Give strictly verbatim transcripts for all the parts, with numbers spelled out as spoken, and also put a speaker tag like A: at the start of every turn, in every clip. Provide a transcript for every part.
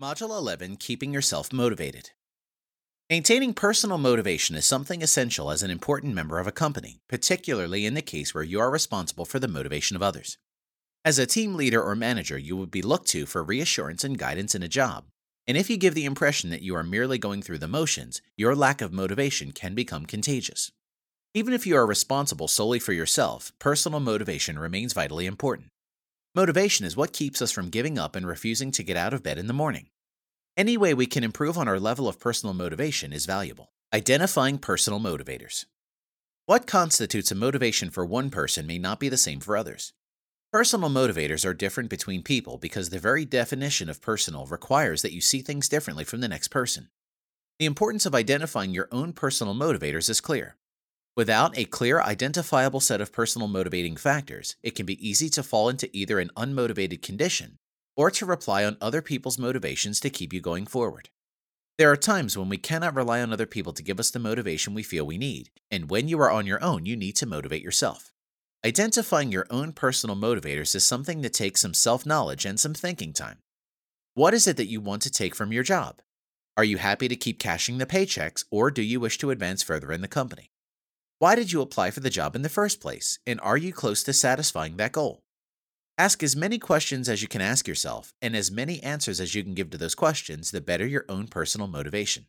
A: Module eleven Keeping Yourself Motivated. Maintaining personal motivation is something essential as an important member of a company, particularly in the case where you are responsible for the motivation of others. As a team leader or manager, you will be looked to for reassurance and guidance in a job, and if you give the impression that you are merely going through the motions, your lack of motivation can become contagious. Even if you are responsible solely for yourself, personal motivation remains vitally important. Motivation is what keeps us from giving up and refusing to get out of bed in the morning. Any way we can improve on our level of personal motivation is valuable. Identifying personal motivators. What constitutes a motivation for one person may not be the same for others. Personal motivators are different between people because the very definition of personal requires that you see things differently from the next person. The importance of identifying your own personal motivators is clear. Without a clear, identifiable set of personal motivating factors, it can be easy to fall into either an unmotivated condition or to rely on other people's motivations to keep you going forward. There are times when we cannot rely on other people to give us the motivation we feel we need, and when you are on your own, you need to motivate yourself. Identifying your own personal motivators is something that takes some self-knowledge and some thinking time. What is it that you want to take from your job? Are you happy to keep cashing the paychecks, or do you wish to advance further in the company? Why did you apply for the job in the first place, and are you close to satisfying that goal? Ask as many questions as you can ask yourself, and as many answers as you can give to those questions, the better your own personal motivation.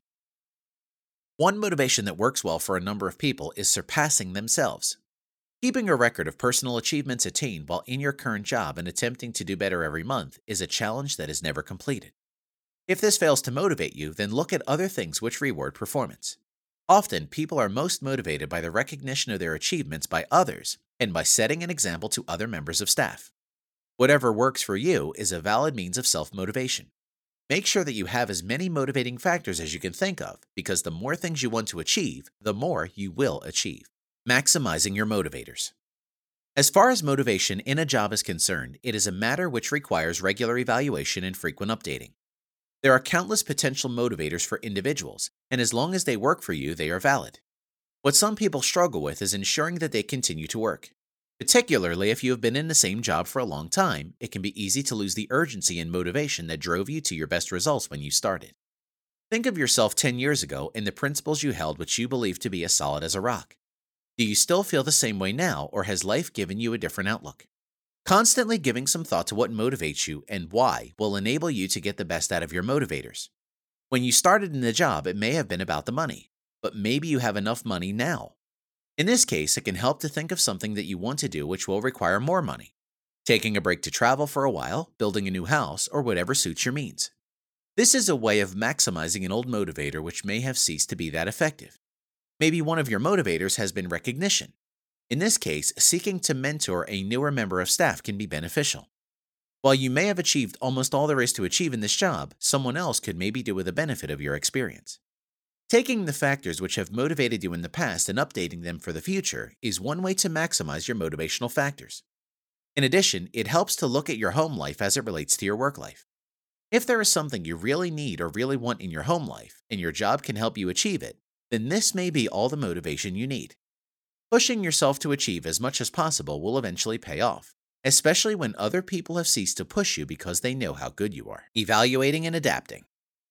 A: One motivation that works well for a number of people is surpassing themselves. Keeping a record of personal achievements attained while in your current job and attempting to do better every month is a challenge that is never completed. If this fails to motivate you, then look at other things which reward performance. Often, people are most motivated by the recognition of their achievements by others and by setting an example to other members of staff. Whatever works for you is a valid means of self-motivation. Make sure that you have as many motivating factors as you can think of, because the more things you want to achieve, the more you will achieve. Maximizing your motivators. As far as motivation in a job is concerned, it is a matter which requires regular evaluation and frequent updating. There are countless potential motivators for individuals, and as long as they work for you, they are valid. What some people struggle with is ensuring that they continue to work. Particularly if you have been in the same job for a long time, it can be easy to lose the urgency and motivation that drove you to your best results when you started. Think of yourself ten years ago and the principles you held which you believed to be as solid as a rock. Do you still feel the same way now, or has life given you a different outlook? Constantly giving some thought to what motivates you and why will enable you to get the best out of your motivators. When you started in the job, it may have been about the money, but maybe you have enough money now. In this case, it can help to think of something that you want to do which will require more money. Taking a break to travel for a while, building a new house, or whatever suits your means. This is a way of maximizing an old motivator which may have ceased to be that effective. Maybe one of your motivators has been recognition. In this case, seeking to mentor a newer member of staff can be beneficial. While you may have achieved almost all there is to achieve in this job, someone else could maybe do with the benefit of your experience. Taking the factors which have motivated you in the past and updating them for the future is one way to maximize your motivational factors. In addition, it helps to look at your home life as it relates to your work life. If there is something you really need or really want in your home life, and your job can help you achieve it, then this may be all the motivation you need. Pushing yourself to achieve as much as possible will eventually pay off, especially when other people have ceased to push you because they know how good you are. Evaluating and adapting.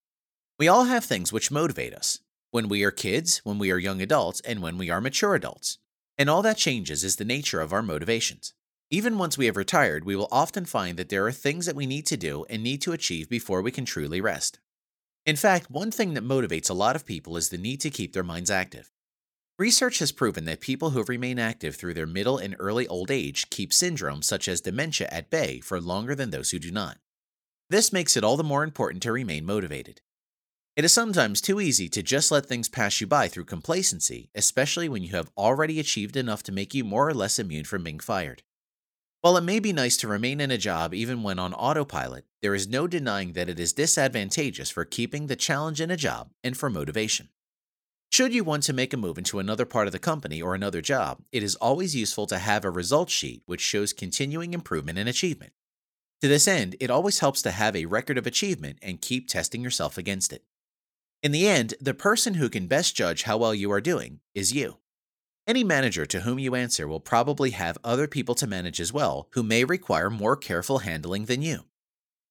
A: We all have things which motivate us. When we are kids, when we are young adults, and when we are mature adults. And all that changes is the nature of our motivations. Even once we have retired, we will often find that there are things that we need to do and need to achieve before we can truly rest. In fact, one thing that motivates a lot of people is the need to keep their minds active. Research has proven that people who remain active through their middle and early old age keep syndromes such as dementia at bay for longer than those who do not. This makes it all the more important to remain motivated. It is sometimes too easy to just let things pass you by through complacency, especially when you have already achieved enough to make you more or less immune from being fired. While it may be nice to remain in a job even when on autopilot, there is no denying that it is disadvantageous for keeping the challenge in a job and for motivation. Should you want to make a move into another part of the company or another job, it is always useful to have a results sheet which shows continuing improvement and achievement. To this end, it always helps to have a record of achievement and keep testing yourself against it. In the end, the person who can best judge how well you are doing is you. Any manager to whom you answer will probably have other people to manage as well who may require more careful handling than you.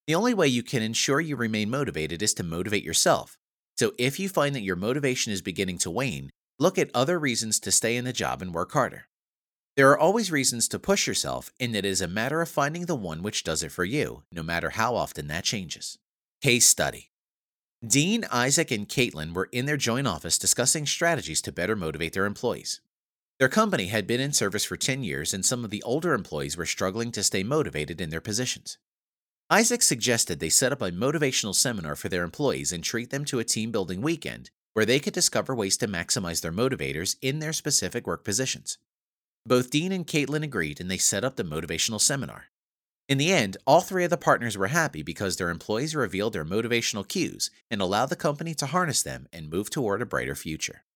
A: The only way you can ensure you remain motivated is to motivate yourself. So if you find that your motivation is beginning to wane, look at other reasons to stay in the job and work harder. There are always reasons to push yourself, and it is a matter of finding the one which does it for you, no matter how often that changes. Case study. Dean, Isaac, and Caitlin were in their joint office discussing strategies to better motivate their employees. Their company had been in service for ten years, and some of the older employees were struggling to stay motivated in their positions. Isaac suggested they set up a motivational seminar for their employees and treat them to a team building weekend where they could discover ways to maximize their motivators in their specific work positions. Both Dean and Caitlin agreed, and they set up the motivational seminar. In the end, all three of the partners were happy because their employees revealed their motivational cues and allowed the company to harness them and move toward a brighter future.